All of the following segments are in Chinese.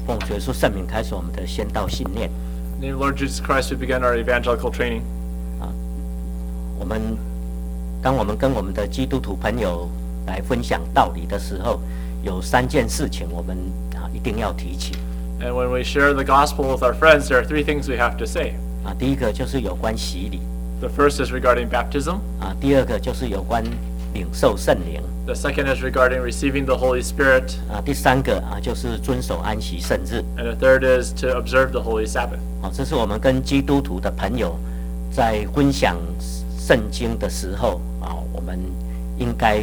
奉主耶稣圣名开始我们的宣道训练。 In the name of Lord Jesus Christ, we begin our evangelical training. 当我们跟我们的基督徒朋友来分享道理的时候，有3件事情我们一定要提起。 And when we share the gospel with our friends, there are 3 things we have to say. 第一个就是有关洗礼。 The first is regarding baptism. 第二个就是有关领受圣灵。 The second is regarding receiving the Holy Spirit. 第三个就是遵守安息圣日。 And the third is to observe the Holy Sabbath. 这是我们跟基督徒的朋友在分享圣经的时候我们应该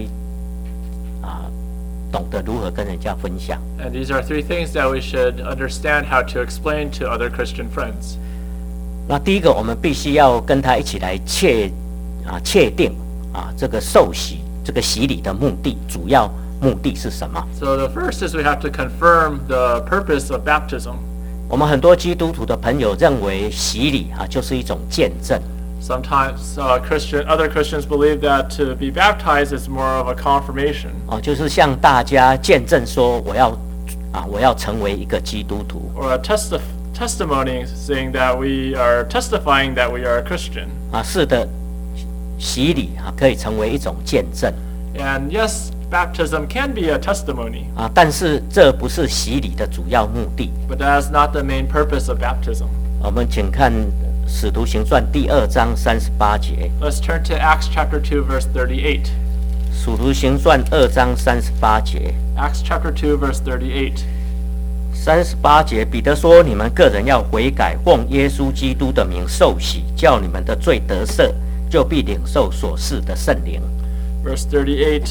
懂得如何跟人家分享。 And these are 3 things that we should understand how to explain to other Christian friends. 那第一个，我们必须要跟他一起来确定这个受洗、这个洗礼的目的，主要目的是什么？ So the first is we have to confirm the purpose of baptism. 我们很多基督徒的朋友认为洗礼就是一种见证。 Sometimes other Christians believe that to be baptized is more of a confirmation. 就是向大家见证说我要成为一个基督徒。 Or a testimony saying that we are testifying that we are a Christian. 是的，洗礼可以成为一种见证。 And yes, baptism can be a testimony. 但是这不是洗礼的主要目的。 But that is not the main purpose of baptism. 我们请看使徒行传第2章38节。 Let's turn to Acts chapter 2 verse 38. 使徒行传2章38节。 Acts chapter 2 verse 38. 38节，彼得说：“你们个人要悔改，奉耶稣基督的名受洗，叫你们的罪得赦，就必领受所赐的圣灵。” Verse 38.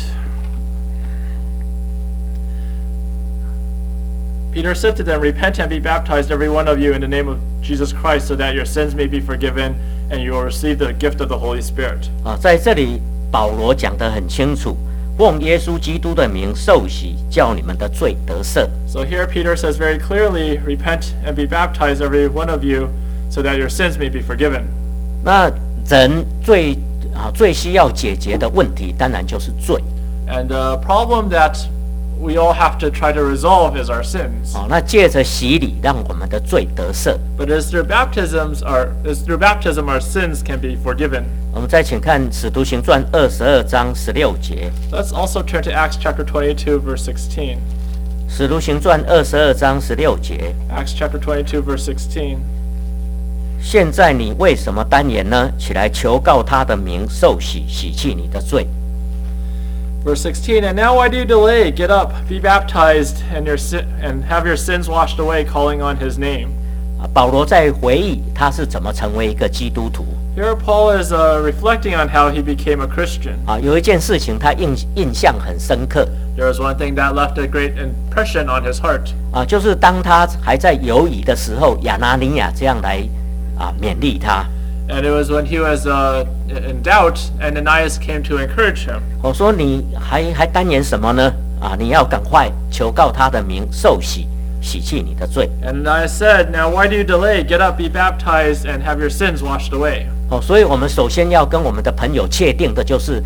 Peter said to them, "Repent and be baptized, every one of you, in the name of Jesus Christ, so that your sins may be forgiven, and you will receive the gift of the Holy Spirit." 在这里保罗讲得很清楚，奉耶稣基督的名受洗，叫你们的罪得赦。 So here Peter says very clearly, "Repent and be baptized, every one of you, so that your sins may be forgiven." 那人最需要解决的问题，当然就是罪。 And the problem that we all have to try to resolve is our sins. 那借着洗礼，让我们的罪得赦。 But it's through baptism our sins can be forgiven. 我们再请看使徒行传22章16节。 Let's also turn to Acts chapter 22 verse 16. 使徒行传22章16节。 Acts chapter 22 verse 16. 现在你为什么单言呢？起来求告他的名，受洗，洗去你的罪。 Verse 16, "And now why do you delay? Get up, be baptized, and have your sins washed away, calling on his name." 保罗在回忆他是怎么成为一个基督徒。 Here Paul is reflecting on how he became a Christian. 有一件事情他印象很深刻。 There was one thing that left a great impression on his heart. 就是当他还在犹疑的时候，亚拿尼亚这样来勉励他。 And it was when he was in doubt, Ananias came to encourage him. 我说你还单言什么呢？你要赶快求告他的名，受洗，洗去你的罪。 Ananias said, "Now why do you delay? Get up, be baptized, and have your sins washed away." 所以我们首先要跟我们的朋友确定的就是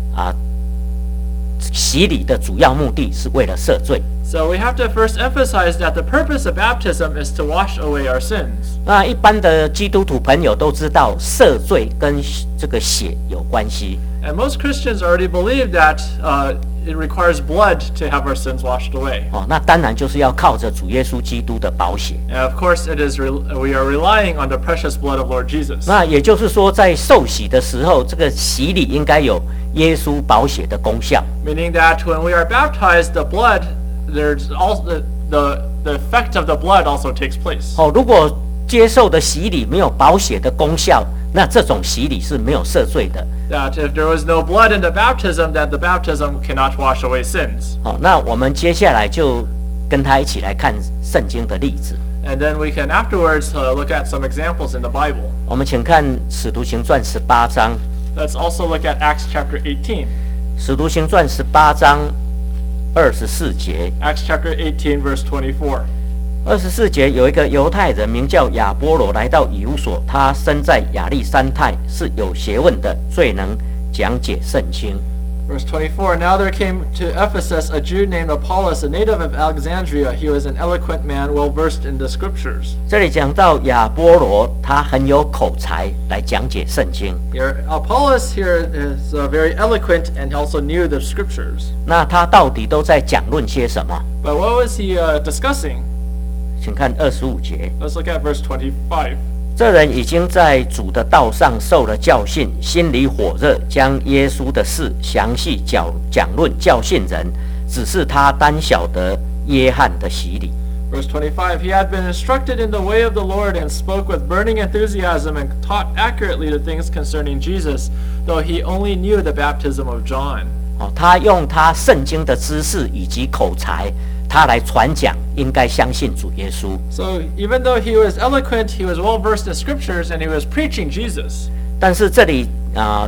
洗礼的主要目的是为了赦罪。 So we have to first emphasize that the purpose of baptism is to wash away our sins. 那一般的基督徒朋友都知道赦罪跟这个血有关系。 And most Christians already believe that it requires blood to have our sins washed away. 那当然就是要靠着主耶稣基督的宝血。 And of course, we are relying on the precious blood of Lord Jesus. 那也就是说，在受洗的时候，这个洗礼应该有耶稣宝血的功效。 Meaning that when we are baptized, there's also the effect of the blood also takes place. 如果接受的洗礼没有宝血的功效，那这种洗礼是没有赦罪的。 That if there was no blood in the baptism, that the baptism cannot wash away sins. 那我们接下来就跟他一起来看圣经的例子。 And then we can afterwards look at some examples in the Bible. 我们请看使徒行传18章。 Let's also look at Acts chapter 18. 使徒行传18章24节。 Acts chapter 18 verse 24. 24节有一个犹太人名叫亚波罗来到以弗所，他生在亚历山泰，是有学问的，最能讲解圣经。 Verse 24, Now there came to Ephesus a Jew named Apollos, a native of Alexandria. He was an eloquent man, well versed in the scriptures. 这里讲到亚波罗，他很有口才来讲解圣经。 Here, Apollos here is very eloquent and also knew the scriptures. 那他到底都在讲论些什么？ But what was he discussing? 请看25节。 Let's look at verse 25. 这人已经在主的道上受了教训，心里火热，将耶稣的事详细讲论教训人，只是他单晓得约翰的洗礼。 Verse 25, He had been instructed in the way of the Lord and spoke with burning enthusiasm and taught accurately the things concerning Jesus, though he only knew the baptism of John. 他用他圣经的知识以及口才，他来传讲，应该相信主耶稣。 So even though he was eloquent, he was well versed in scriptures, and he was preaching Jesus. 但是这里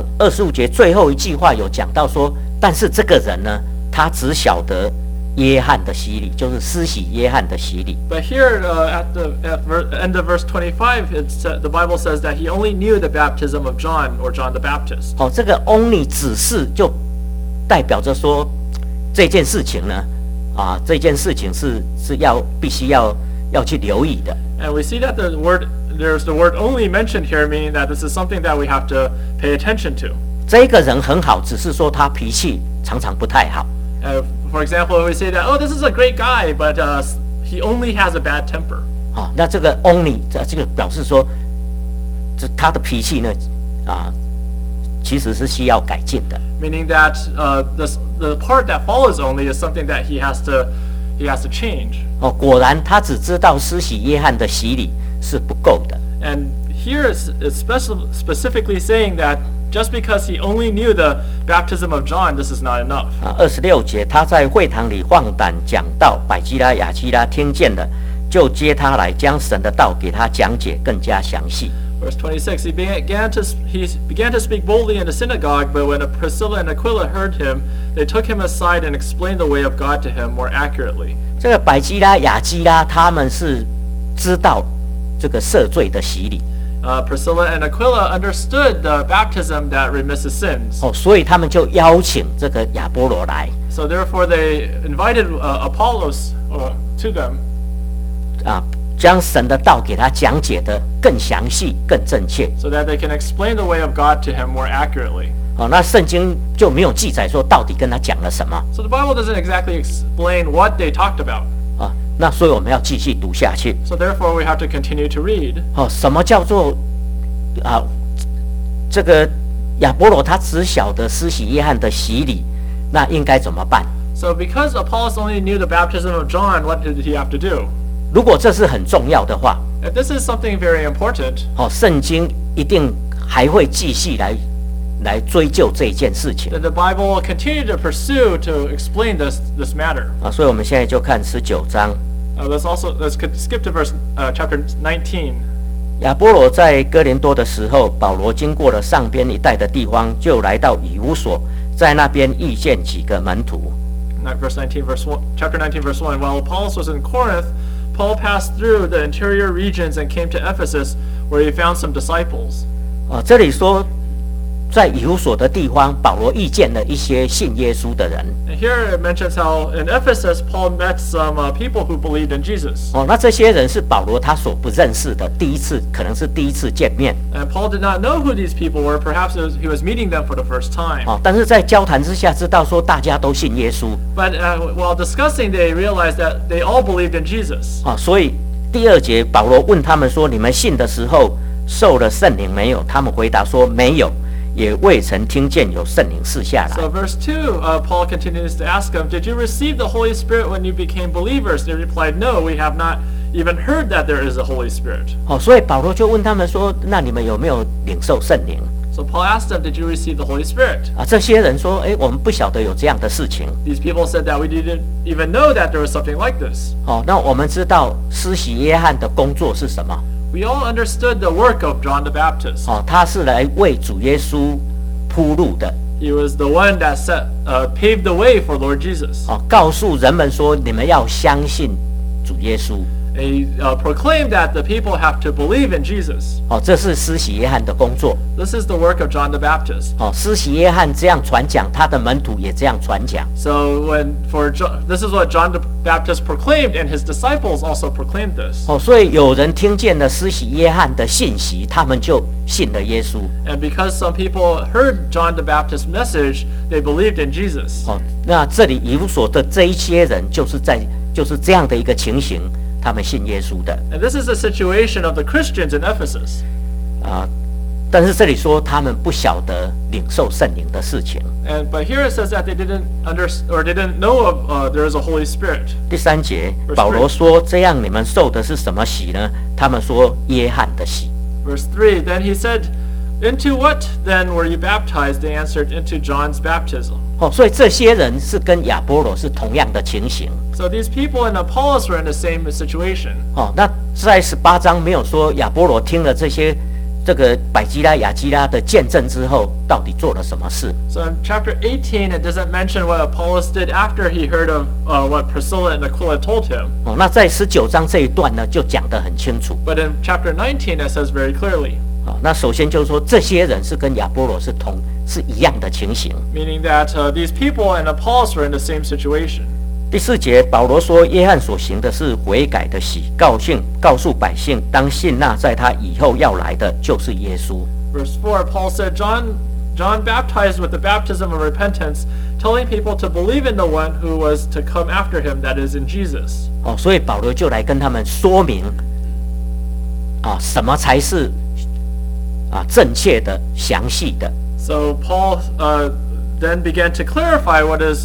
25节最后一句话有讲到说，但是这个人呢，他只晓得约翰的洗礼，就是施洗约翰的洗礼。 But here at the end of verse 25, the Bible says that he only knew the baptism of John, or John the Baptist. 这个 only 只是就代表着说这件事情呢，这件事情是必须要去留意的。 And we see that there's the word only mentioned here, meaning that this is something that we have to pay attention to. 这个人很好，只是说他脾气常常不太好。 For example, we say that, oh, this is a great guy, but he only has a bad temper. 那这个 only 这个表示说，他的脾气呢，其实是需要改进的。 Meaning that the part that follows only is something that he has to change. 果然他只知道施洗约翰的洗礼是不够的。 And here it's specifically saying that just because he only knew the baptism of John, this is not enough. 26节，他在会堂里放胆讲道，百基拉、雅基拉听见了，就接他来，将神的道给他讲解更加详细。 Verse 26, he began to speak boldly in the synagogue, but when Priscilla and Aquila heard him, they took him aside and explained the way of God to him more accurately. 这个百基拉、雅基拉他们是知道这个赦罪的洗礼。 Priscilla and Aquila understood the baptism that remisses sins. 所以他们就邀请这个亚波罗来。 So therefore they invited Apollos to them. 将神的道给他讲解的更详细、更正确。 So that they can explain the way of God to him more accurately. 那圣经就没有记载说到底跟他讲了什么。 So the Bible doesn't exactly explain what they talked about. 那所以我们要继续读下去。 So therefore we have to continue to read. 什么叫做这个亚波罗他只晓得施洗约翰的洗礼，那应该怎么办？ So because Apollos only knew the baptism of John, what did he have to do? 如果这是很重要的话， If this is something very important, 圣经一定还会继续来追究这件事情。 then the Bible will continue to pursue to explain this matter. 所以我们现在就看19章。 Let's skip to chapter 19. 亚波罗在哥林多的时候，保罗经过了上边一带的地方，就来到以弗所，在那边遇见几个门徒。 Chapter 19, verse 1. While Apollos was in Corinth, Paul passed through the interior regions and came to Ephesus, where he found some disciples. 这里说，在以弗所的地方，保罗遇见了一些信耶稣的人。 And here it mentions how in Ephesus, Paul met some people who believed in Jesus. 那这些人是保罗他所不认识的，可能是第一次见面。 And Paul did not know who these people were. Perhaps he was meeting them for the first time. 但是在交谈之下，知道说大家都信耶稣。 But while discussing, they realized that they all believed in Jesus. 所以第2节保罗问他们说：“你们信的时候受了圣灵没有？”他们回答说：“没有。” 也未曾听见有圣灵赐下来。 So verse 2, Paul continues to ask them, Did you receive the Holy Spirit when you became believers? They replied, No, we have not even heard that there is a Holy Spirit. 所以保罗就问他们说：“那你们有没有领受圣灵？” So Paul asked them, Did you receive the Holy Spirit? 这些人说：“我们不晓得有这样的事情。” These people said that we didn't even know that there was something like this. 那我们知道施洗约翰的工作是什么？ We all understood the work of John the Baptist. 他是来为主耶稣铺路的。 He was the one that paved the way for Lord Jesus. 告诉人们说，你们要相信主耶稣。 He proclaimed that the people have to believe in Jesus. 这是施洗约翰的工作。 This is the work of John the Baptist. 施洗约翰这样传讲，他的门徒也这样传讲。 So this is what John the Baptist proclaimed, and his disciples also proclaimed this. 所以有人听见了施洗约翰的信息，他们就信了耶稣。 And because some people heard John the Baptist's message, they believed in Jesus. 那这里以弗所的这一些人，就是这样的一个情形，他们信耶稣的。 And this is the situation of the Christians in Ephesus. 但是这里说他们不晓得领受圣灵的事情。 But here it says that they didn't know of there is a Holy Spirit. 第3节，保罗说：“这样你们受的是什么洗呢？”他们说：“约翰的洗。” Verse 3, Then he said, Into what then were you baptized? They answered, Into John's baptism. 所以这些人是跟亚波罗是同样的情形。 So these people in Apollos were in the same situation. 那在18章没有说亚波罗听了这个百基拉、亚基拉的见证之后，到底做了什么事？ So in chapter 18, it doesn't mention what Apollos did after he heard of what Priscilla and Aquila told him. 那在19章这一段呢，就讲得很清楚。 But in chapter 19, it says very clearly. 那首先就是说，这些人是跟亚波罗是一样的情形。 Meaning that these people and Apollos were in the same situation. 第4节，保罗说，约翰所行的是悔改的洗，告诉百姓，当信那在他以后要来的就是耶稣。 Verse 4, Paul said, John baptized with the baptism of repentance, telling people to believe in the one who was to come after him, that is in Jesus. 所以保罗就来跟他们说明，什么才是正确的、详细的。 So Paul then began to clarify what is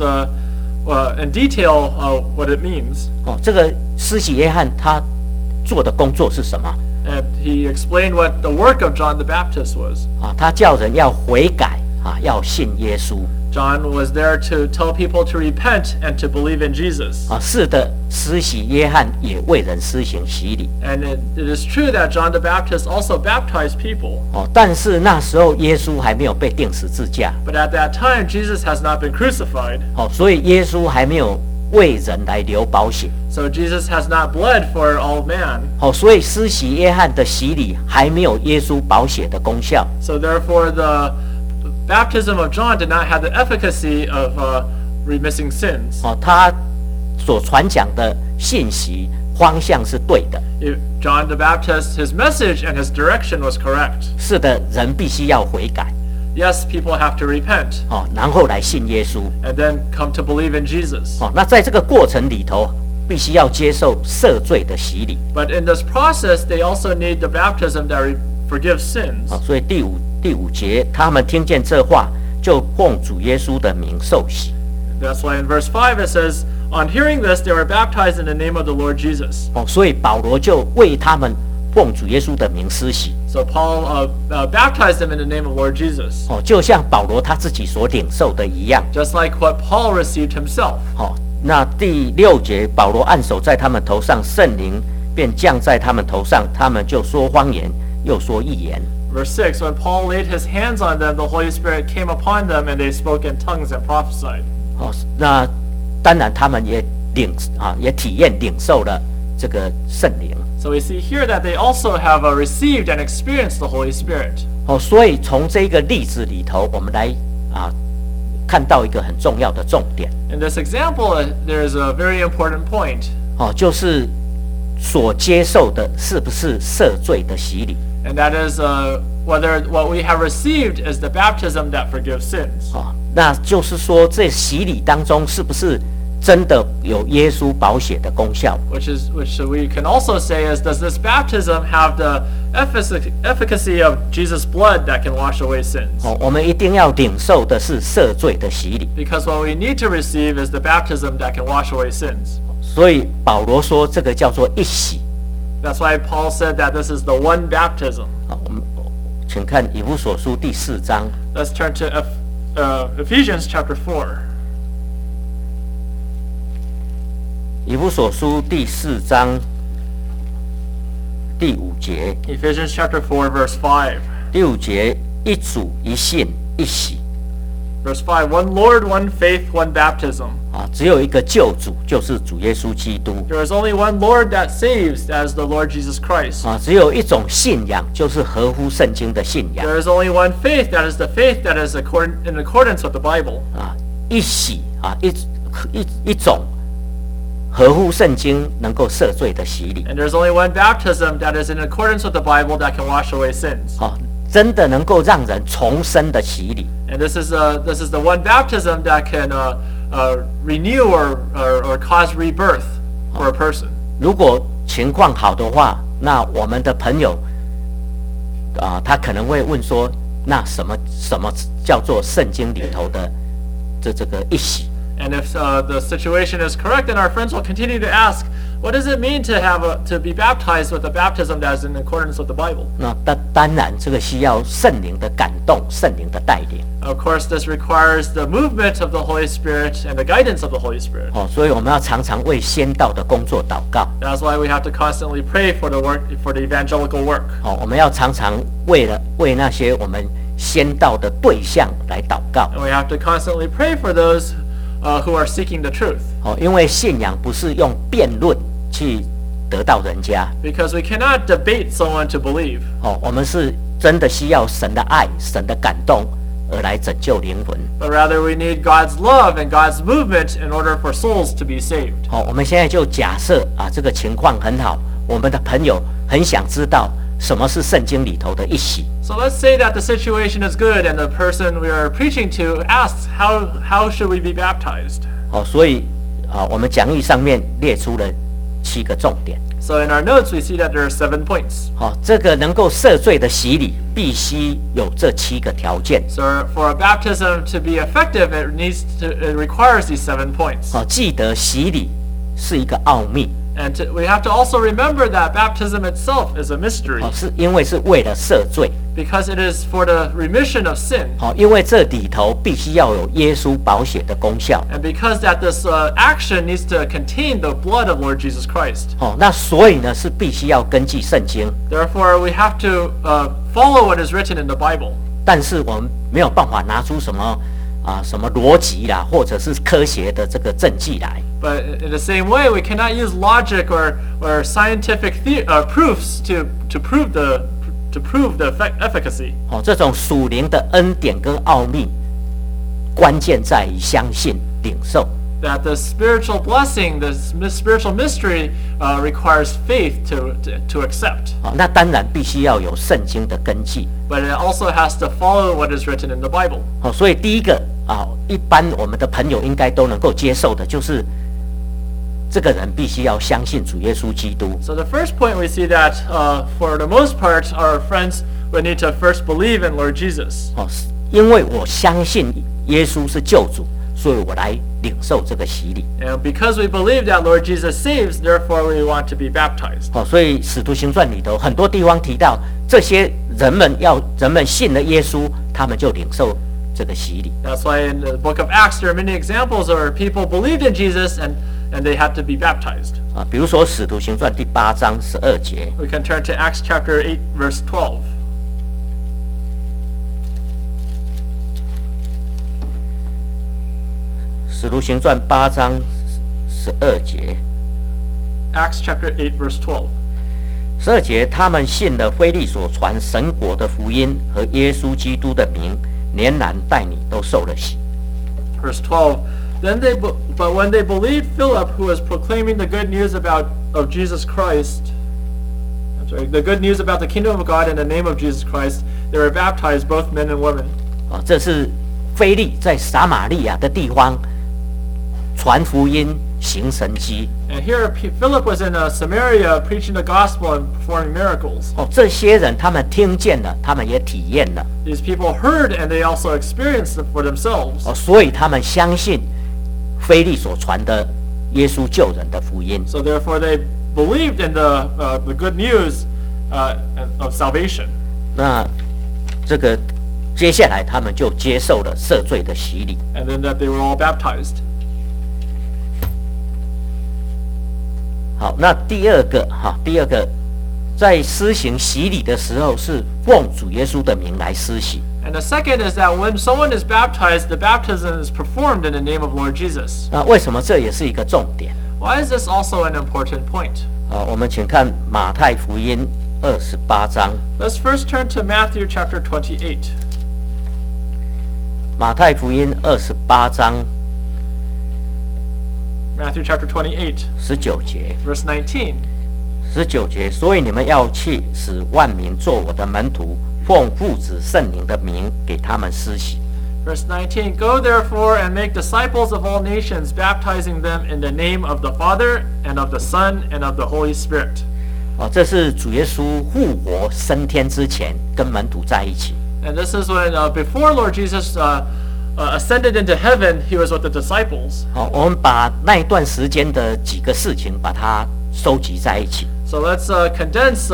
in detail what it means. 这个施洗约翰他做的工作是什么？ And he explained what the work of John the Baptist was. 他叫人要悔改，要信耶稣。 John was there to tell people to repent and to believe in Jesus. 是的，施洗约翰也为人施行洗礼。 And it is true that John the Baptist also baptized people. 但是那时候耶稣还没有被钉十字架。 But at that time, Jesus has not been crucified. 所以耶稣还没有为人来流宝血。 So Jesus has not bled for all man. 所以施洗约翰的洗礼还没有耶稣宝血的功效。 So therefore, the baptism of John did not have the efficacy of remitting sins. 他所传讲的信息方向是对的。 John the Baptist, his message and his direction was correct. 是的，人必须要悔改。 Yes, people have to repent. 然后来信耶稣。 And then come to believe in Jesus. 那在这个过程里头，必须要接受赦罪的洗礼。 But in this process, they also need the baptism that forgives sins. 所以第五节，他们听见这话，就奉主耶稣的名受洗。 That's why in verse 5 it says, On hearing this, they were baptized in the name of the Lord Jesus. 所以保罗就为他们奉主耶稣的名施洗。 So Paul baptized them in the name of Lord Jesus. 就像保罗他自己所领受的一样。 Just like what Paul received himself. 那第6节，保罗按手在他们头上，圣灵便降在他们头上，他们就说方言，又说预言。 Verse 6, When Paul laid his hands on them, the Holy Spirit came upon them, and they spoke in tongues and prophesied. 那当然他们也体验领受了这个圣灵。 So we see here that they also have received and experienced the Holy Spirit. 所以从这个例子里头，我们来看到一个很重要的重点。 In this example, there is a very important point. 就是所接受的是不是赦罪的洗礼？ And that is whether what we have received is the baptism that forgives sins. 那就是说，这洗礼当中是不是真的有耶稣宝血的功效？ Which we can also say is, does this baptism have the efficacy of Jesus' blood that can wash away sins? 我们一定要领受的是赦罪的洗礼。 Because what we need to receive is the baptism that can wash away sins. 所以保罗说，这个叫做一洗。 That's why Paul said that this is the one baptism. 我们请看以弗所书第4章。 Let's turn to Ephesians chapter 4. 以弗所书第4章第5节。 Ephesians chapter 4 verse 5. 第5节，一主一信一洗， Verse 5, one Lord, one faith, one baptism. 啊，只有一个救主，就是主耶稣基督。 There is only one Lord that saves, that is the Lord Jesus Christ. 啊，只有一种信仰，就是合乎圣经的信仰。 There is only one faith, that is the faith that is in accordance with the Bible. 啊，一洗啊，一种合乎圣经能够赦罪的洗礼。 And there's only one baptism that is in accordance with the Bible that can wash away sins. 啊，真的能够让人重生的洗礼。 And this is the one baptism that can renew or cause rebirth for a person. 如果情况好的话，那我们的朋友啊，他可能会问说，那什么叫做圣经里头的这个一洗？ And if the situation is correct, then our friends will continue to ask, what does it mean to be baptized with a baptism that is in accordance with the Bible? 那当然，这个需要圣灵的感动，圣灵的带领。 Of course, this requires the movement of the Holy Spirit and the guidance of the Holy Spirit. 哦，所以我们要常常为先道的工作祷告。 That's why we have to constantly pray for the evangelical work. 哦，我们要常常为那些我们先道的对象来祷告。 And we have to constantly pray for those who are seeking the truth. 哦，因为信仰不是用辩论去得到人家。 Because we cannot debate someone to believe. 哦，我们是真的需要神的爱、神的感动而来拯救灵魂。 But rather we need God's love and God's movement in order for souls to be saved. 哦，我们现在就假设啊，这个情况很好，我们的朋友很想知道什么是圣经里头的一洗。 So let's say that the situation is good and the person we are preaching to asks, how should we be baptized? 哦，所以啊，我们讲义上面列出了7个重点。 So in our notes we see that there are 7 points. 哦，这个能够赦罪的洗礼必须有这7个条件。 So for a baptism to be effective, it requires these 7 points. 哦，记得洗礼是一个奥秘。 And we have to also remember that baptism itself is a mystery. 哦，是因为是为了赦罪。 Because it is for the remission of sin. 哦，因为这里头必须要有耶稣宝血的功效。 And because that this action needs to contain the blood of Lord Jesus Christ. 哦，那所以呢是必须要根据圣经， Therefore, we have to follow what is written in the Bible. 但是我们没有办法拿出什么什么逻辑啦，或者是科学的这个证据来。 But in the same way, we cannot use logic or scientific proofs to prove the efficacy. 哦，这种属灵的恩典跟奥秘，关键在于相信、领受。 That the spiritual blessing, the spiritual mystery, requires faith to accept. 哦，那当然必须要有圣经的根据。 But it also has to follow what is written in the Bible. 哦，所以第一个一般我们的朋友应该都能够接受的，就是这个人必须要相信主耶稣基督。 So the first point we see that for the most part, our friends would need to first believe in Lord Jesus. 哦，因为我相信耶稣是救主，所以我来领受这个洗礼。 And because we believe that Lord Jesus saves, therefore we want to be baptized. 哦，所以使徒行传里头很多地方提到，这些人们信了耶稣，他们就领受这个洗礼。 That's why in the book of Acts there are many examples where people believed in Jesus and they had to be baptized. 啊，比如说使徒行传第8章12节， We can turn to Acts chapter 8, verse 12. 使徒行传8章12节。 Acts chapter 8, verse 12. 12节，他们信了腓力所传神国的福音和耶稣基督的名，连男带女都受了洗。 Verse 12. But when they believed Philip, who was proclaiming the good news of Jesus Christ, the good news about the kingdom of God in the name of Jesus Christ, they were baptized, both men and women. 啊，这是腓力在撒玛利亚的地方传福音、行神迹。 And here Philip was in Samaria preaching the gospel and performing miracles. 哦，这些人他们听见了，他们也体验了。 These people heard and they also experienced it for themselves. 哦，所以他们相信腓力所传的耶稣救人的福音。 So therefore they believed in the good news of salvation. 那这个接下来他们就接受了赦罪的洗礼。 And then that they were all baptized. 好，那第二个，在施行洗礼的时候是奉主耶稣的名来施洗。 And the second is that when someone is baptized, the baptism is performed in the name of Lord Jesus. 那为什么这也是一个重点？ Why is this also an important point? 我们请看马太福音28章。 Let's first turn to Matthew chapter 28. 马太福音28章 Matthew chapter 28, 19节。 verse 19. 19节，所以你们要去，使万民做我的门徒，奉父子圣灵的名给他们施洗。 Verse 19, Go therefore and make disciples of all nations, baptizing them in the name of the Father, and of the Son, and of the Holy Spirit. 这是主耶稣复活升天之前跟门徒在一起。 And this is when, before Lord Jesus ascended into heaven, he was with the disciples. 我们把那一段时间的几个事情把它收集在一起。 So let's condense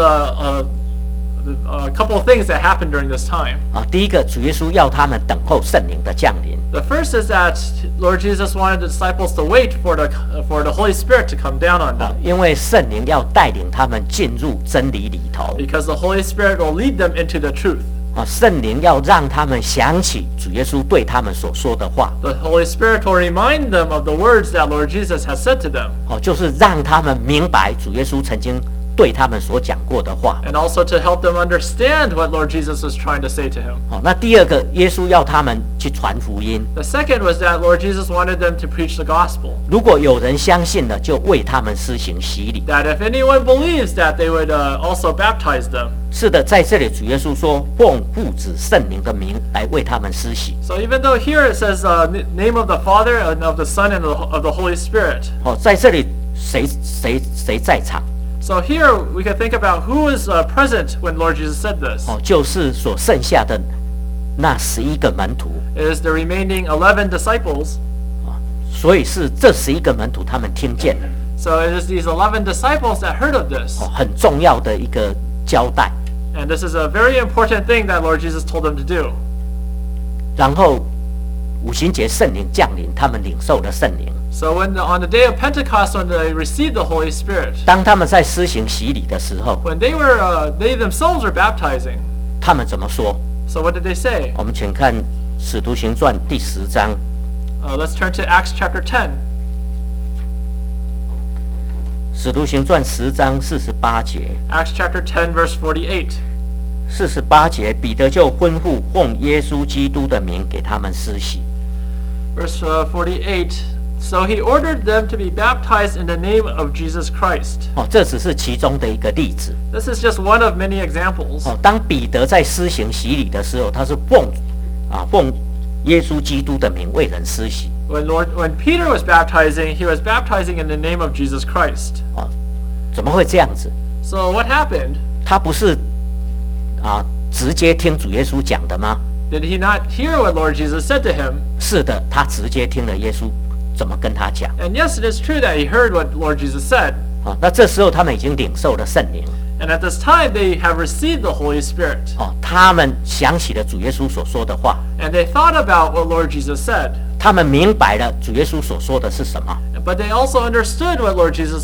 a couple of things that happened during this time. 第一个，主耶稣要他们等候圣灵的降临。 The first is that Lord Jesus wanted the disciples to wait for the Holy Spirit to come down on them, 因为圣灵要带领他们进入真理里头。 because the Holy Spirit will lead them into the truth. 圣灵要让他们想起主耶稣对他们所说的话。 The Holy Spirit will remind them of the words that Lord Jesus has said to them, 就是让他们明白主耶稣曾经对他们所讲过的话。 and also to help them understand what Lord Jesus was trying to say to him. 那第二个，耶稣要他们去传福音。 The second was that Lord Jesus wanted them to preach the gospel, 如果有人相信了，就为他们施行洗礼。 that if anyone believes that they would also baptize them. 是的，在这里主耶稣说，奉父子圣灵的名来为他们施洗。 So even though here it says name of the Father and of the Son and of the Holy Spirit. 在这里谁在场？ So here we can think about who was present when Lord Jesus said this. 就是所剩下的那11个门徒。 It is the remaining 11 disciples. 所以是这11个门徒他们听见了。 So it is these 11 disciples that heard of this. 很重要的一个交代。 And this is a very important thing that Lord Jesus told them to do. 然后五旬节圣灵降临，他们领受了圣灵。 So on the day of Pentecost, when they received the Holy Spirit, 当他们在施行洗礼的时候， when they themselves were baptizing, 他们怎么说？ so what did they say? 我们请看《使徒行传》第10章。 Let's turn to Acts chapter 10. 使徒行传10章48节。 Acts chapter 10, verse 48. 48节，彼得就吩咐奉耶稣基督的名给他们施洗。 Verse 48. So he ordered them to be baptized in the name of Jesus Christ. 这只是其中的一个例子。 This is just one of many examples. 当彼得在施行洗礼的时候，他是奉耶稣基督的名为人施洗。 When Peter was baptizing, he was baptizing in the name of Jesus Christ. 怎么会这样子？ So what happened? 他不是直接听主耶稣讲的吗？ Did he not hear what Lord Jesus said to him? 是的，他直接听了耶稣怎么跟他讲。 And yes, it is true that he heard what Lord Jesus said. 那这时候他们已经领受了圣灵。 And at this time, they have received the Holy Spirit. 他们想起了主耶稣所说的话。 And they thought about what Lord Jesus said. 他们明白了主耶稣所说的是什么。 But they also understood what Lord Jesus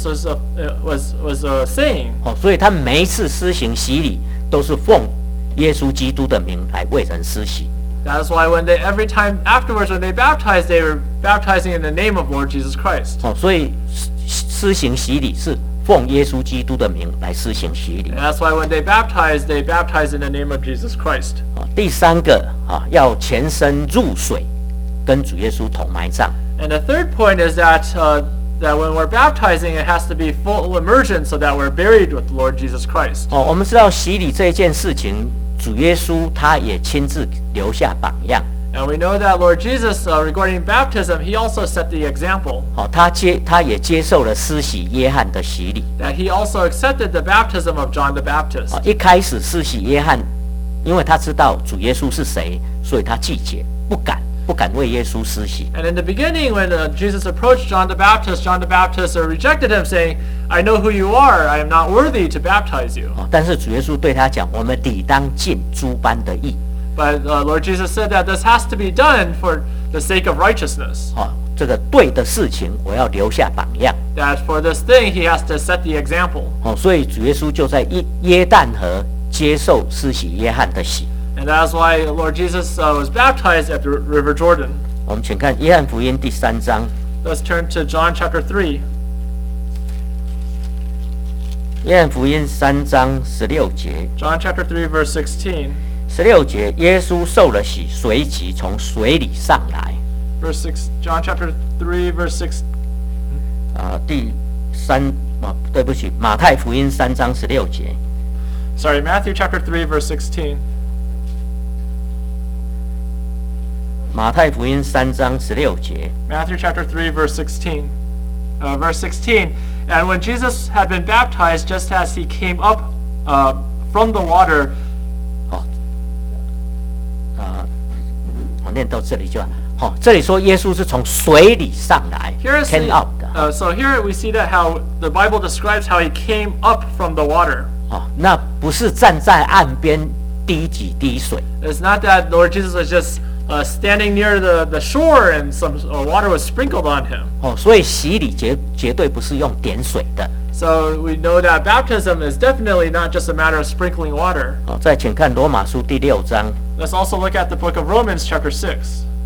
was saying. 所以他们每一次施行洗礼，都是奉耶稣基督的名来为人施洗。 That's why every time afterwards when they baptized, they were baptizing in the name of Lord Jesus Christ. 所以施行洗礼是奉耶稣基督的名来施行洗礼。 And that's why when they baptized in the name of Jesus Christ. 第三个要全身入水，跟主耶稣同埋葬。 And the third point is that when we're baptizing, it has to be full immersion so that we're buried with Lord Jesus Christ. 我们知道洗礼这一件事情，主耶稣他也亲自留下榜样。 And we know that Lord Jesus, regarding baptism, he also set the example. 他也接受了施洗约翰的洗礼。 That he also accepted the baptism of John the Baptist. 一开始施洗约翰，因为他知道主耶稣是谁，所以他拒绝，不敢为耶稣施洗。 And in the beginning, when Jesus approached John the Baptist rejected him, saying, I know who you are, I am not worthy to baptize you. 但是主耶稣对他讲，我们理当尽诸般的义。 But Lord Jesus said that this has to be done for the sake of righteousness. 这个对的事情，我要留下榜样。 That for this thing, he has to set the example. 所以主耶稣就在约旦河接受施洗约翰的洗。 And And that's why Lord Jesus was baptized at the River Jordan. 我们请看约翰福音第3章， Let's turn to John chapter 3. 约翰福音3章16节。 John chapter 3, verse 16. 16节，耶稣受了洗，随即从水里上来。 Verse 6, John chapter 3, verse 6. 对不起，马太福音3章16节。 Sorry, Matthew chapter 3, verse 16. 马太福音3章16节。 Matthew chapter 3, verse 16. Verse 16. And when Jesus had been baptized, just as he came up from the water, 我念到这里就好。这里说耶稣是从水里上来 here is ，came up 的。 so here we see that how the Bible describes how he came up from the water. 那不是站在岸边滴几滴水。 It's not that Lord Jesus was just standing near the shore and some water was sprinkled on him. 所以洗礼绝对不是用点水的。 So we know that baptism is definitely not just a matter of sprinkling water. 再请看罗马书第6章。 Let's also look at the book of Romans chapter 6.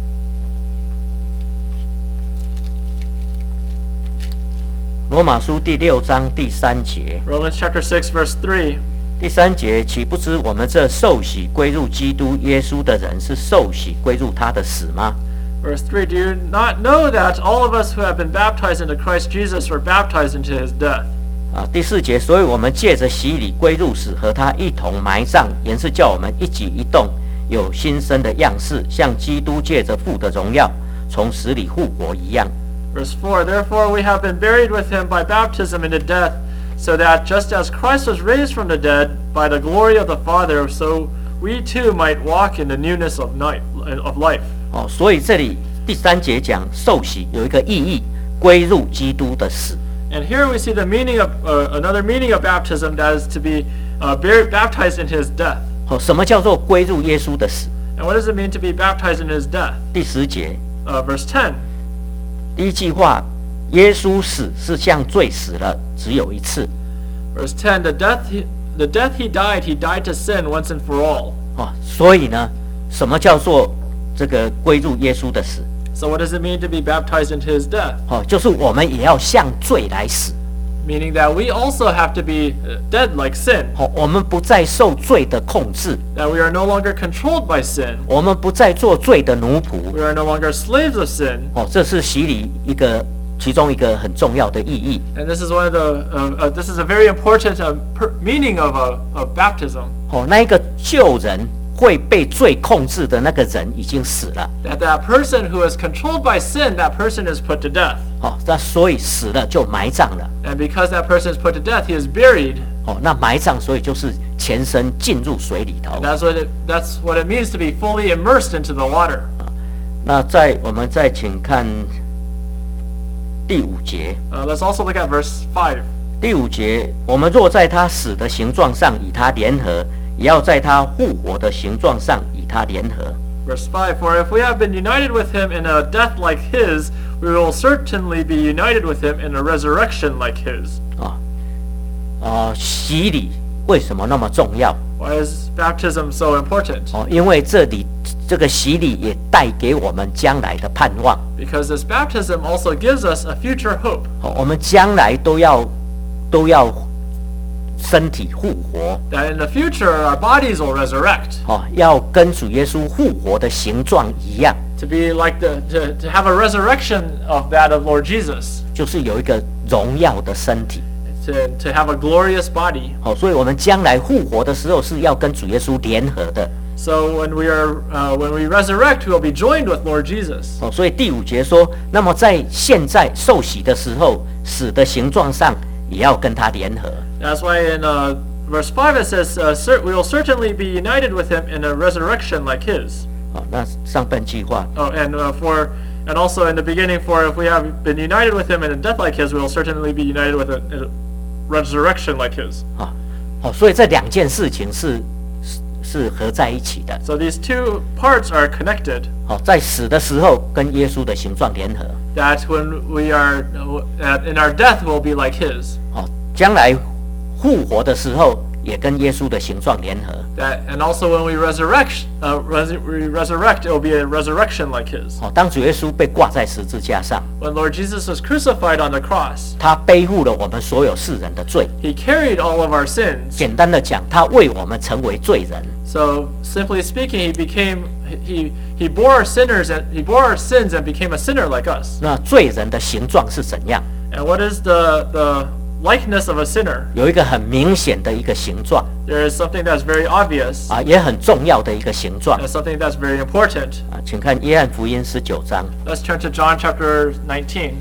罗马书第6章第3节。 Romans chapter 6, verse 3. 第3节，岂不知我们这受洗归入基督耶稣的人，是受洗归入他的死吗？ Verse 3, Do you not know that all of us who have been baptized into Christ Jesus were baptized into his death? 第4节，所以我们借着洗礼归入死，和他一同埋葬，原是叫我们一举一动有新生的样式，像基督借着父的荣耀从死里复活一样。 Verse 4, Therefore we have been buried with him by baptism into death, so that just as Christ was raised from the dead by the glory of the Father, so we too might walk in the newness of life. 所以这里第3节讲受洗有一个意义，归入基督的死。 And here we see the meaning of another meaning of baptism, that is to be baptized into his death. 什么叫做归入耶稣的死？ And what does it mean to be baptized into his death? 第10节， Verse 10. 第一句话，耶稣死是向罪死了，只有一次。 Verse 10, the death he died to sin once and for all. 所以呢，什么叫做这个归入耶稣的死？ So what does it mean to be baptized into his death? 就是我们也要向罪来死。 Meaning that we also have to be dead like sin. 我们不再受罪的控制， That we are no longer controlled by sin. 我们不再做罪的奴仆。 We are no longer slaves of sin. 这是洗礼其中一个很重要的意义。 And this is one of the this is a very important meaning of baptism. 那一个旧人会被罪控制的那个人已经死了。 That person who is controlled by sin, that person is put to death. 那所以死了就埋葬了。 And because that person is put to death, he is buried. 那埋葬所以就是全身进入水里头。 And that's what it means to be fully immersed into the water. 那我们再请看第5节。 Let's also look at verse 5. 第5节，我们若在他死的形状上与他联合，也要在他复活的形状上与他联合。 Verse 5, For if we have been united with him in a death like his, we will certainly be united with him in a resurrection like his. 洗礼为什么那么重要？ Why is baptism so important? 因为这个洗礼也带给我们将来的盼望。 Because this baptism also gives us a future hope. 我们将来都要身体复活。 That in the future our bodies will resurrect. 要跟主耶稣复活的形状一样。 To be like to have a resurrection of that of Lord Jesus. 就是有一个荣耀的身体。 To have a glorious body. 所以我们将来复活的时候是要跟主耶稣联合的。 So when we resurrect, we will be joined with Lord Jesus. 所以第5节说，那么在现在受洗的时候，死的形状上也要跟他联合。 That's why in verse 5 it says, we will certainly be united with him in a resurrection like his. 那上半句话。 And also in the beginning, for if we have been united with him in a death like his, we will certainly be united with a resurrection like his. 所以这2件事情是合在一起的。 So these two parts are connected. 在死的时候跟耶稣的形状联合。 That when we are in our death, we'll be like his. 将来复活的时候也跟耶稣的形状联合。 And also when we resurrect, it will be a resurrection like His. 当主耶稣被挂在十字架上， When Lord Jesus was crucified on the cross, 他背负了我们所有世人的罪。 He carried all of our sins. 简单的讲，他为我们成为罪人。 So simply speaking, He bore our sins and became a sinner like us. 那罪人的形状是怎样？ And what is the likeness of a sinner? 有一个很明显的一个形状 There is something that's very obvious 也很重要的一个形状 and something that's very important. 请看约翰福音19章。 Let's turn to John chapter 19.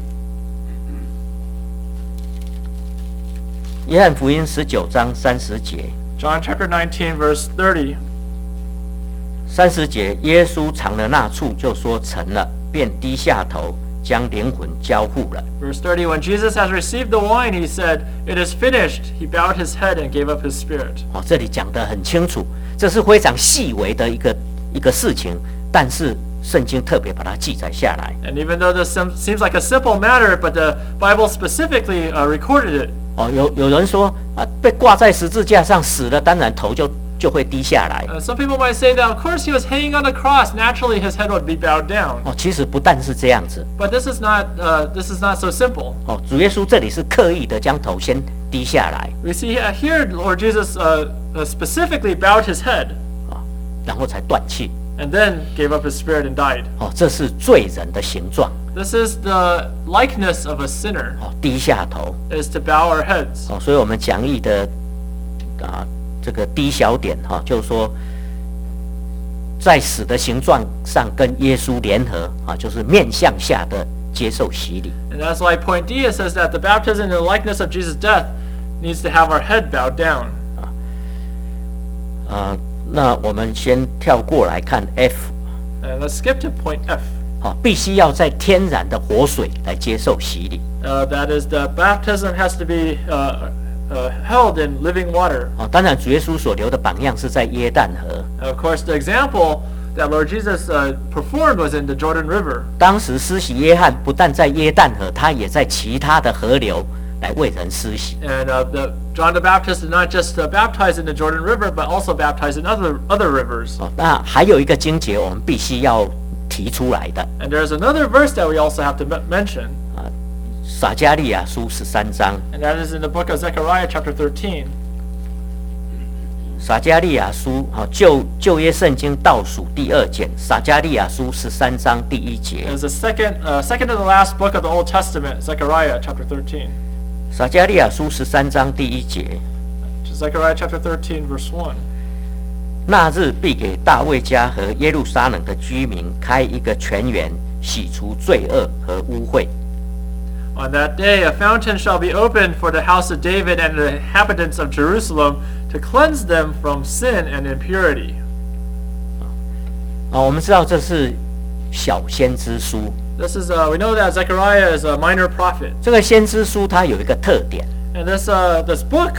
约翰福音19章30节。 John chapter 19, verse 30. 30节，耶稣尝了那醋，就说成了，便低下头，将灵魂交付了。 Verse 30, when Jesus has received the wine, he said, "It is finished." He bowed his head and gave up his spirit. 这里讲得很清楚，这是非常细微的一个事情，但是圣经特别把它记载下来。 And even though this seems like a simple matter, but the Bible specifically recorded it. 有人说被挂在十字架上死了，当然头就会低下来。 Some people might say that, of course, he was hanging on the cross. Naturally, his head would be bowed down. 其实不但是这样子。 But this is not so simple. 主耶稣这里是刻意的将头先低下来。 We see here, Lord Jesus specifically bowed his head 然后才断气。 and then gave up his spirit and died. 这是罪人的形状。 This is the likeness of a sinner. 低下头。 Is to bow our heads. 所以我们讲义的这个低小点就是说，在死的形状上跟耶稣联合就是面向下的接受洗礼。 And that's why point D it says that the baptism in the likeness of Jesus' death needs to have our head bowed down. 那我们先跳过来看 F。 And let's skip to point F. 必须要在天然的活水来接受洗礼。 That is, the baptism has to be held in living water. 当然，主耶稣所留的榜样是在约旦河。 Of course, the example that Lord Jesus performed was in the Jordan River. 当时施洗约翰不但在约旦河，他也在其他的河流来为人施洗。 And John the Baptist did not just baptize in the Jordan River, but also baptize in other rivers. 那还有一个经节我们必须要提出来的。 And there's another verse that we also have to mention. 撒迦利亚书13章。 And that is in the book of Zechariah chapter 13. 撒迦利亚书旧约圣经倒数第2卷，撒迦利亚书13章第1节。 It is the second to the last book of the Old Testament, Zechariah chapter 13. 撒迦利亚书13章第1节。 Zechariah chapter 13, verse 1. 那日必给大卫家和耶路撒冷的居民开一个泉源，洗除罪恶和污秽。 On that day, a fountain shall be opened for the house of David and the inhabitants of Jerusalem to cleanse them from sin and impurity. 我们知道这是小先知书。 This is we know that Zechariah is a minor prophet. 这个先知书它有一个特点， And this book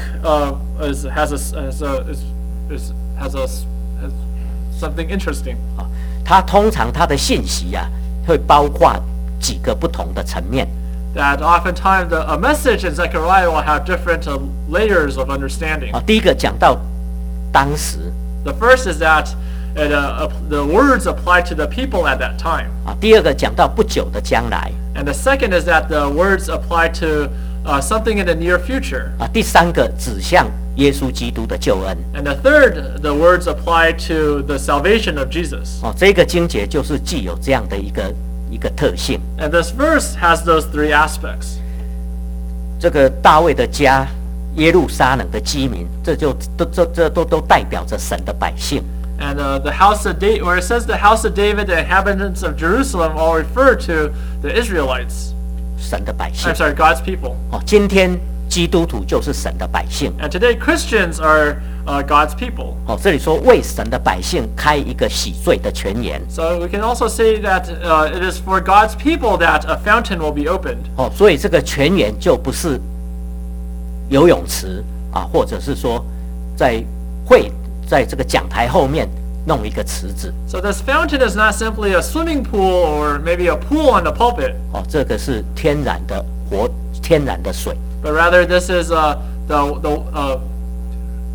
has something interesting. 它通常它的信息会包括几个不同的层面。 That oftentimes a message in Zechariah will have different layers of understanding. 第一个讲到当时。 The first is that the words apply to the people at that time. 第二个讲到不久的将来。 And the second is that the words apply to something in the near future. 第三个指向耶稣基督的救恩。 And the third, the words apply to the salvation of Jesus. 这个经节就是具有这样的一个特性。 And this verse has those three aspects. 这个大卫的家、耶路撒冷的居民，这都代表着神的百姓。 And the house of David, where it says the house of David, the inhabitants of Jerusalem, all refer to the Israelites. 神的百姓。 I'm sorry, God's people. 今天基督徒就是神的百姓。 And today Christians are God's people. 这里说为神的百姓开一个洗罪的泉源。 So we can also say that it is for God's people that a fountain will be opened. 所以这个泉源就不是游泳池或者是说在这个讲台后面弄一个池子。 So this fountain is not simply a swimming pool or maybe a pool on the pulpit. 这个是天然的水。 But rather this is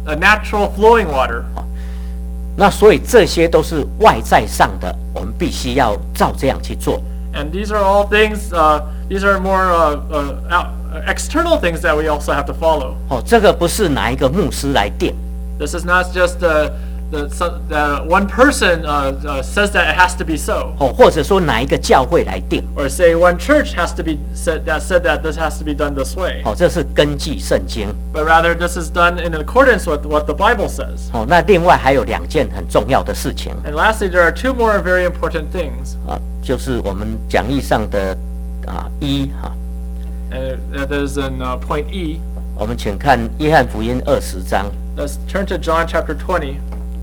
a natural flowing water. 那所以这些都是外在上的，我们必须要照这样去做。 And these are all things, these are more external things that we also have to follow. 这个不是哪一个牧师来定， This is not just one person says that it has to be so, 或者说哪一个教会来定， or say one church has to be said that this has to be done this way. 这是根据圣经。 But rather, this is done in accordance with what the Bible says. 那另外还有2件很重要的事情， And lastly, there are two more very important things. 就是我们讲义上的 And that is in point E. 我们请看约翰福音20章。 Let's turn to John chapter 20.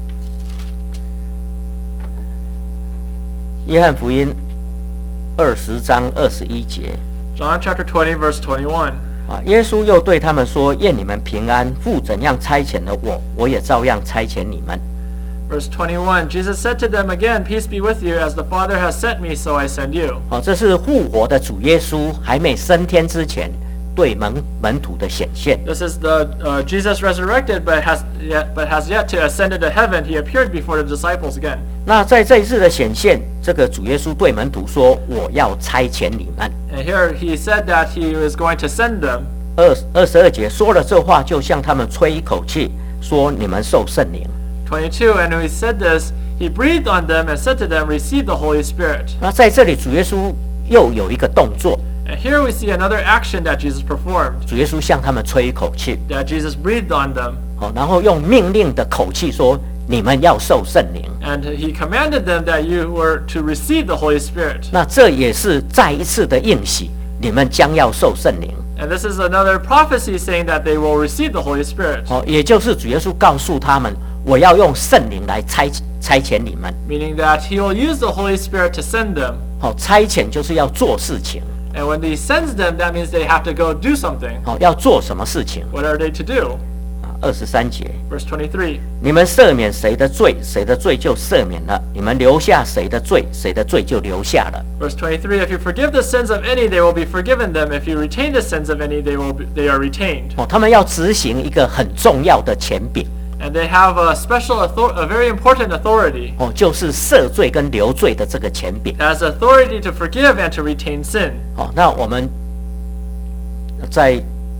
约翰福音20章21节。 John chapter 20, verse 21. 耶稣又对他们说：“愿你们平安！父怎样差遣了我，我也照样差遣你们。” Verse 21, Jesus said to them again, Peace be with you, as the Father has sent me, so I send you. 这是复活的主耶稣还没升天之前对门徒的显现。 This is the Jesus resurrected, but has yet to ascend into heaven. He appeared before the disciples again. 那在这一次的显现，这个主耶稣对门徒说：“我要差遣你们。” And here he said that he was going to send them. 22节说了这话，就向他们吹一口气，说：“你们受圣灵。” 22, and when he said this, he breathed on them and said to them, Receive the Holy Spirit. 那在这里，主耶稣又有一个动作， And here we see another action that Jesus performed, 主耶稣向他们吹一口气， that Jesus breathed on them. 然后用命令的口气说：“你们要受圣灵。” And he commanded them that you were to receive the Holy Spirit. 那这也是再一次的应许，你们将要受圣灵。 And this is another prophecy saying that they will receive the Holy Spirit. 也就是主耶稣告诉他们：“我要用圣灵来差遣你们。” Meaning that he will use the Holy Spirit to send them. 差遣就是要做事情。 And when he sends them, that means they have to go do something. 要做什么事情 What are they to do? ？23节， Verse 23. 你们赦免谁的罪，谁的罪就赦免了；你们留下谁的罪，谁的罪就留下了。 Verse 23. If you forgive the sins of any, they will be forgiven them. If you retain the sins of any, they are retained. 他们要执行一个很重要的权柄， And they have a very important authority. 就是赦罪跟留罪的这个权柄。 It has authority to forgive and to retain sin. 那我们再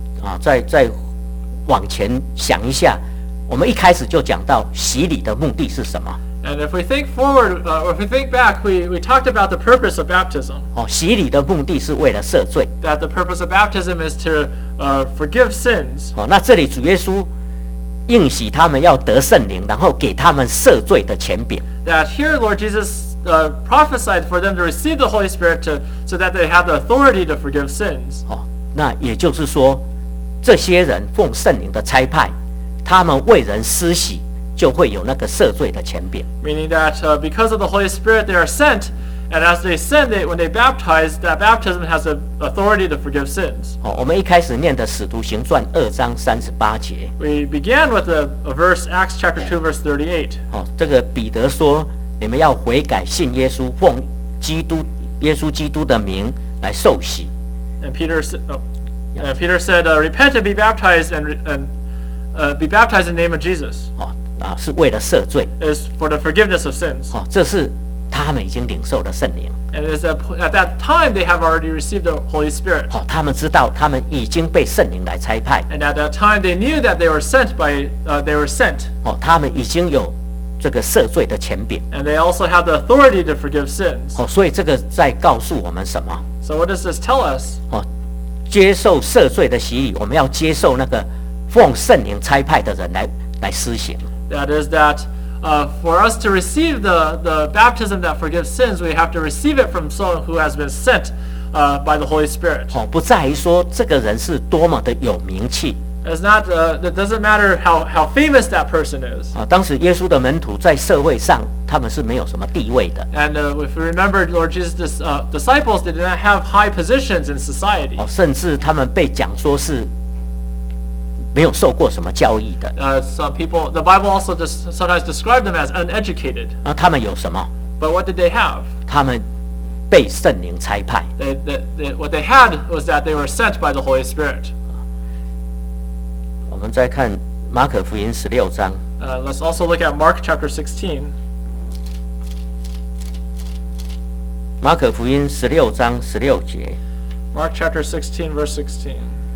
往前想一下，我们一开始就讲到洗礼的目的是什么？ And if we think forward, or if we think back, we talked about the purpose of baptism. 洗礼的目的是为了赦罪。 That the purpose of baptism is to forgive sins. 那这里主耶稣应许他们要得圣灵，然后给他们赦罪的权柄。 That here, Lord Jesus prophesied for them to receive the Holy Spirit so that they have the authority to forgive sins. 那也就是说，这些人奉圣灵的差派，他们为人施洗，就会有那个赦罪的权柄。 Meaning that because of the Holy Spirit they are sent, and as they send, when they baptize, that baptism has the authority to forgive sins. 我们一开始念的《使徒行传》2章38节。 We began with a verse, Acts chapter 2, verse 38. 这个彼得说：“你们要悔改，信耶稣，奉耶稣基督的名来受洗。” And Peter said, repent and be baptized and be baptized in the name of Jesus. 是为了赦罪。 It is for the forgiveness of sins. 这是他们已经领受了圣灵。 And it is at that time they have already received the Holy Spirit. 他们知道他们已经被圣灵来差派。 And at that time they knew that they were sent. 他们已经有这个赦罪的权柄。 And they also have the authority to forgive sins. 所以这个在告诉我们什么？ So what does this tell us? 接受赦罪的洗礼，我们要接受那个奉圣灵差派的人来施行。 That is that for us to receive the baptism that forgives sins, we have to receive it from someone who has been sent by the Holy Spirit. 不在于说这个人是多么的有名气。 It's not. It doesn't matter how famous that person is. 当时耶稣的门徒在社会上，他们是没有什么地位的。 And if we remember, Lord Jesus' disciples, they did not have high positions in society. 甚至他们被讲说是没有受过什么教育的。 Some people, the Bible also sometimes described them as uneducated. 那他们有什么？ But what did they have? 他们被圣灵差派。 What they had was that they were sent by the Holy Spirit. 我们再看马可福音16章。 Let's also look at Mark chapter 16. 马可福音16章16节。 Mark chapter 16, verse 16.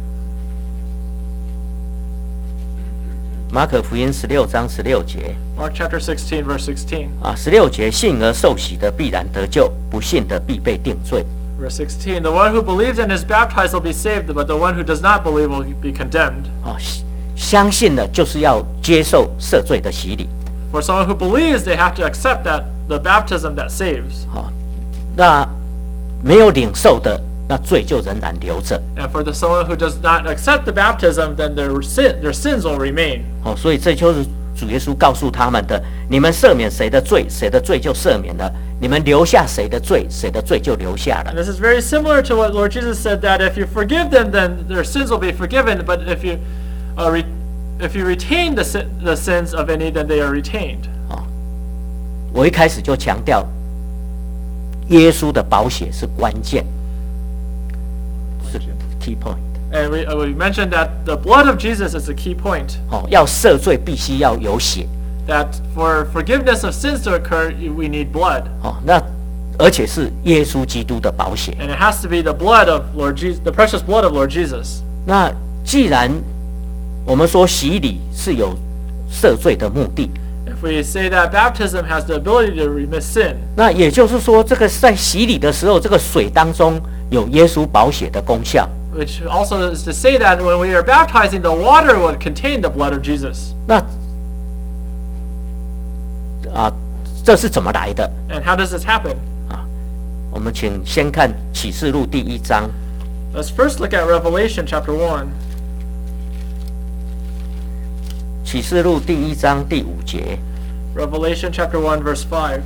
马可福音16章16节。 Mark chapter 16, verse 16. 16节，信而受洗的必然得救，不信的必被定罪。 Verse 16, the one who believes and is baptized will be saved, but the one who does not believe will be condemned. 相信的就是要接受赦罪的洗礼。 For someone who believes, they have to accept that the baptism that saves. 那没有领受的，那罪就仍然留着。 And for someone who does not accept the baptism, then their sins will remain. 所以这就是主耶稣告诉他们的：你们赦免谁的罪，谁的罪就赦免了；你们留下谁的罪，谁的罪就留下了。 And this is very similar to what Lord Jesus said, that if you forgive them, then their sins will be forgiven. But if you retain the sins of any, then they are retained. 我一开始就强调，耶稣的宝血是关键，是 key point。 And we mentioned that the blood of Jesus is a key point. 要赦罪必须要有血。 That for forgiveness of sins to occur, we need blood. 那而且是耶稣基督的宝血。 And it has to be the blood of Lord Jesus, the precious blood of Lord Jesus. 那既然我们说洗礼是有赦罪的目的， If we say that baptism has the ability to remit sin, 那也就是说，这个在洗礼的时候，这个水当中有耶稣宝血的功效。 which also is to say that when we are baptizing, the water would contain the blood of Jesus. 那这是怎么来的？ And how does this happen? 我们请先看启示录第1章。 Let's first look at Revelation chapter 1. 启示录第1章第5节。 Revelation chapter 1, verse 5.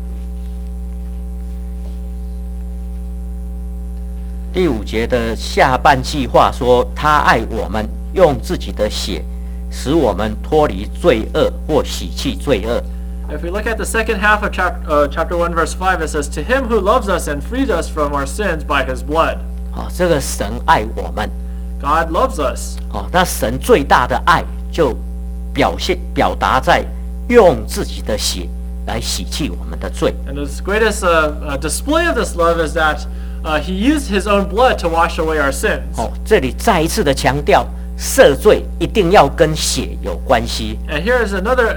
第5节的下半句话说：“他爱我们，用自己的血，使我们脱离罪恶或洗去罪恶。” If we look at the second half of chapter 1, verse 5, it says, To him who loves us and freed us from our sins by his blood. 这个神爱我们。 God loves us. 那神最大的爱就表达在用自己的血来洗去我们的罪。 And the greatest display of this love is that he used his own blood to wash away our sins. 这里再一次的强调，赦罪一定要跟血有关系。 And here is another,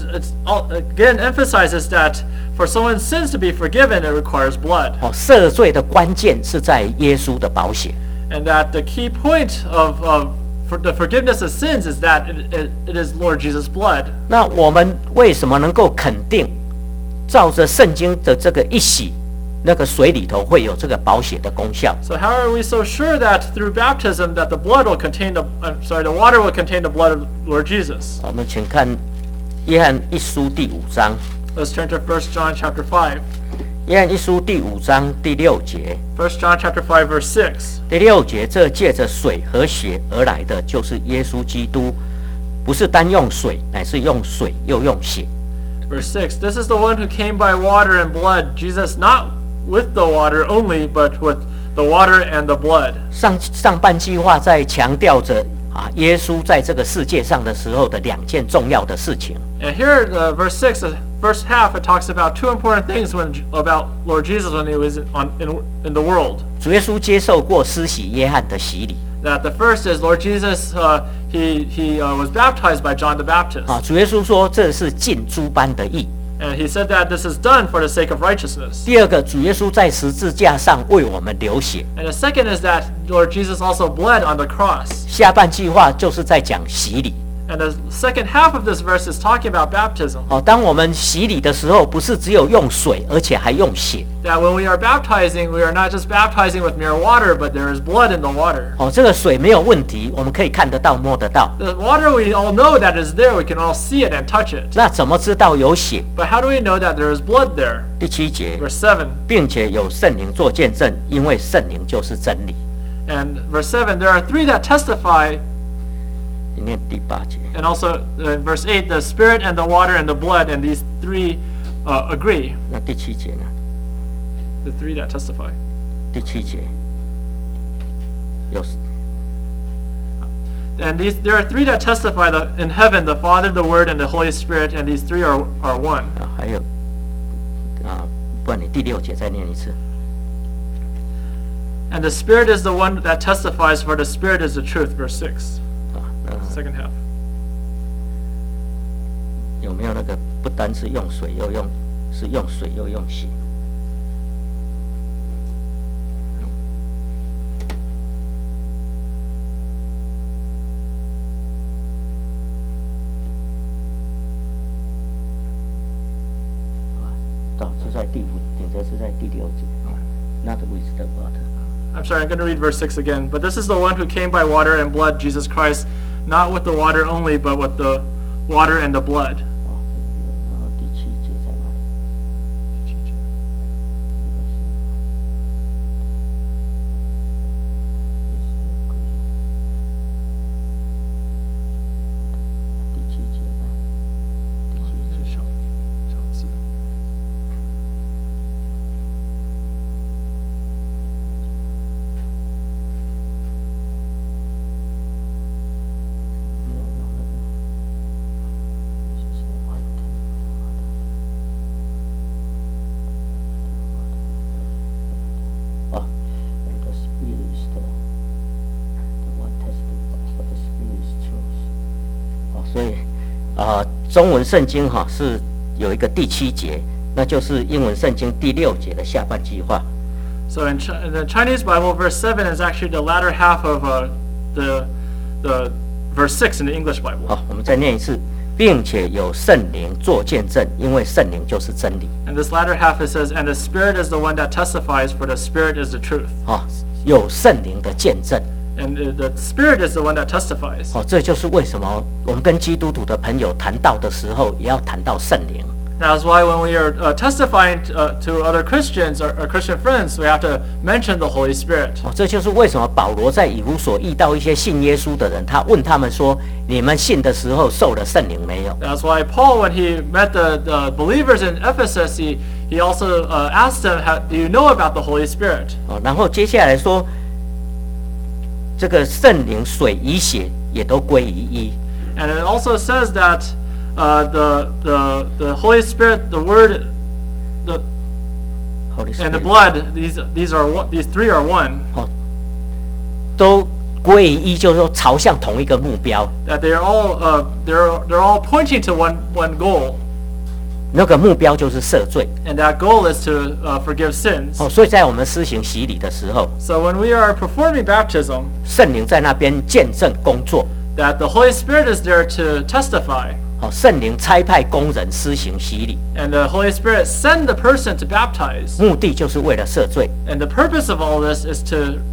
again emphasizes that for someone's sins to be forgiven, it requires blood. 赦罪的关键是在耶稣的宝血。 And that the key point for the forgiveness of sins is that it is Lord Jesus' blood. 那我们为什么能够肯定，照着圣经的这个一洗，那个水里头会有这个宝血的功效？ So how are we so sure that through baptism that the blood will contain the water will contain the blood of Lord Jesus? 我们请看约翰一书第5章。 Let's turn to 1 John chapter 5. 约翰一书第5章第6节。 1 John chapter 5, verse 6. 第6节，这借着水和血而来的，就是耶稣基督，不是单用水，乃是用水又用血。 Verse 6, This is the one who came by water and blood, Jesus not with the water only, but with the water and the blood. 上半句话在强调着耶稣在这个世界上的时候的2件重要的事情。 And here, verse 6, the first half, it talks about two important things about Lord Jesus when he was in the world. 主耶稣接受过施洗约翰的洗礼。 That the first is Lord Jesus, he was baptized by John the Baptist. 主耶稣说这是尽诸般的义。 And he said that this is done for the sake of righteousness. 第二个，主耶稣在十字架上为我们流血。 And the second is that Lord Jesus also bled on the cross. 下半句话就是在讲洗礼。 And the second half of this verse is talking about baptism. 当我们洗礼的时候，不是只有用水，而且还用血。 That when we are baptizing, we are not just baptizing with mere water, but there is blood in the water. 这个水没有问题，我们可以看得到、摸得到。 The water we all know that is there, we can all see it and touch it. 那怎么知道有血？ But how do we know that there is blood there? 第7节， Verse 7. 并且有圣灵做见证，因为圣灵就是真理。 And verse 7, there are three that testify. 你念第8节。 And also in verse 8, the Spirit and the water and the blood, and these three agree. 那第7节呢？ The three that testify. 第7节有 And there are three that testify in heaven: the Father, the Word, and the Holy Spirit. And these three are one. 还有不然你第6节再念一次。 And the Spirit is the one that testifies, for the Spirit is the truth. Verse 6. Second half. 有没有那个不单是用水又用血？是在第5，顶着是在第6节。Not with the water. I'm sorry, I'm going to read verse 6 again. But this is the one who came by water and blood, Jesus Christ, not with the water only, but with the water and the blood. 然后第7节在哪里？第7节呢？第7节。所以，中文圣经是有一个第7节，那就是英文圣经第6节的下半句话。 So in the Chinese Bible, verse 7 is actually the latter half of the verse 6 in the English Bible. 好，我们再念一次，并且有圣灵作见证，因为圣灵就是真理。 And this latter half it says, and the Spirit is the one that testifies, for the Spirit is the truth. 有圣灵的见证。 And the Spirit is the one that testifies. 这就是为什么我们跟基督徒的朋友谈道的时候，也要谈到圣灵。 That's why when we are testifying to other Christians or Christian friends, we have to mention the Holy Spirit. 这就是为什么保罗在以弗所遇到一些信耶稣的人，他问他们说：“你们信的时候受了圣灵没有？” That's why Paul, when he met the believers in Ephesus, he also asked them, "Do you know about the Holy Spirit?" 然后接下来说，这个圣灵、水与血也都归于一。 And it also says that the Holy Spirit, the Word, and the blood, these three are one. 都归于一，就是说朝向同一个目标。 That they're all pointing to one goal. 那个目标就是赦罪。 And that goal is to forgive sins. 所以在我们施行洗礼的时候， So when we are performing baptism, 圣灵在那边见证工作。 That the Holy Spirit is there to testify. 圣灵差派工人施行洗礼， And the Holy Spirit send the person to baptize. 目的就是为了赦罪。 And the purpose of all this is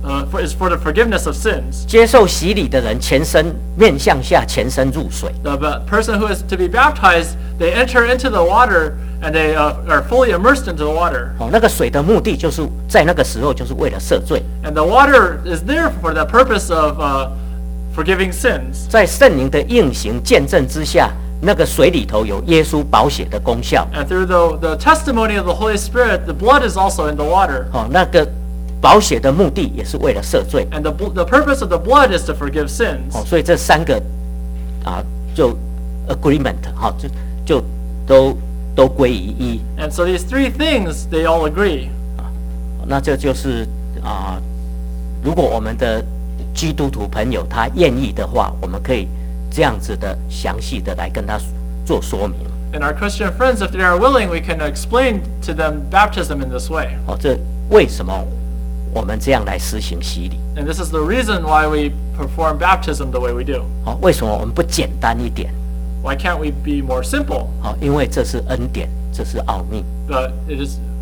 for the forgiveness of sins. 接受洗礼的人全身面向下，全身入水。 The person who is to be baptized, they enter into the water and they are fully immersed into the water. 那个水的目的就是在那个时候就是为了赦罪。 And the water is there for the purpose of forgiving sins. 在圣灵的运行见证之下，那个水里头有耶稣宝血的功效。 And through the testimony of the Holy Spirit, the blood is also in the water. 那个宝血的目的也是为了赦罪。 And the purpose of the blood is to forgive sins. 所以这3个就 agreement 就都归于一。 And so these three things, they all agree. 那这就是如果我们的基督徒朋友他愿意的话，我们可以这样子的详细的来跟他做说明。 And our Christian friends, if they are willing, we can explain to them baptism in this way. 这为什么我们这样来实行洗礼？ And this is the reason why we perform baptism the way we do. 为什么我们不简单一点？ Why can't we be more simple? 因为这是恩典，这是奥秘。 But it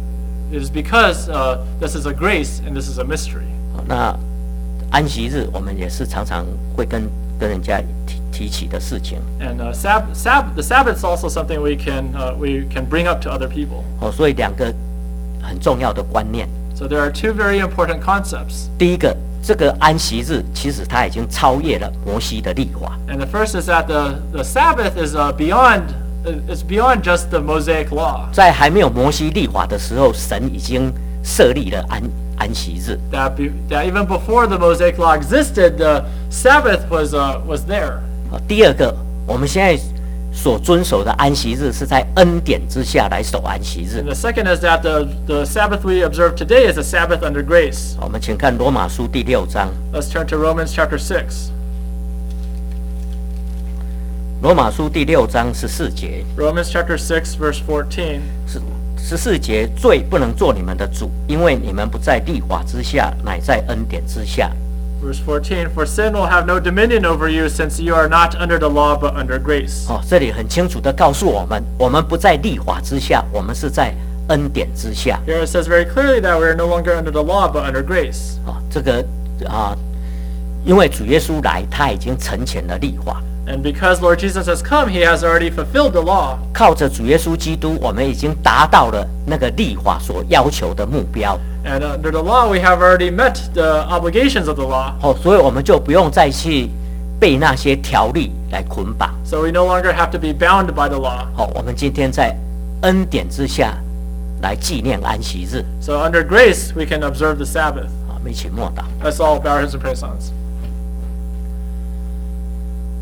is because this is a grace and this is a mystery. 那安息日我们也是常常会跟人家提起的事情。 And the Sabbath is also something we can bring up to other people. 所以2个很重要的观念。 So there are two very important concepts. 第一个，这个安息日其实它已经超越了摩西的律法。 And the first is that the Sabbath is beyond just the Mosaic law. 在还没有摩西律法的时候，神已经设立了安安息日。 that even before the Mosaic Law existed, the Sabbath was there. 第二个，我们现在所遵守的安息日是在恩典之下来守安息日 And。the second is that the Sabbath we observe today is a Sabbath under grace. 我们请看罗马书第6章。 Let's turn to Romans chapter 6. 罗马书第6章14节， Romans chapter 6, verse 14. 14节，罪不能做你们的主，因为你们不在律法之下，乃在恩典之下。 Verse 14, For sin will have no dominion over you, since you are not under the law, but under grace. 这里很清楚的告诉我们，我们不在律法之下，我们是在恩典之下。 Here it says very clearly that we are no longer under the law, but under grace. 这个因为主耶稣来，他已经成全了律法。 And because Lord Jesus has come, he has already fulfilled the law. 靠着主耶稣基督，我们已经达到了那个律法所要求的目标。 And under the law, we have already met the obligations of the law. 所以我们就不用再去被那些条例来捆绑。 So we no longer have to be bound by the law. 我们今天在恩典之下来纪念安息日。 So under grace, we can observe the Sabbath. 我们一起默祷。 Let's all bow our heads and pray songs.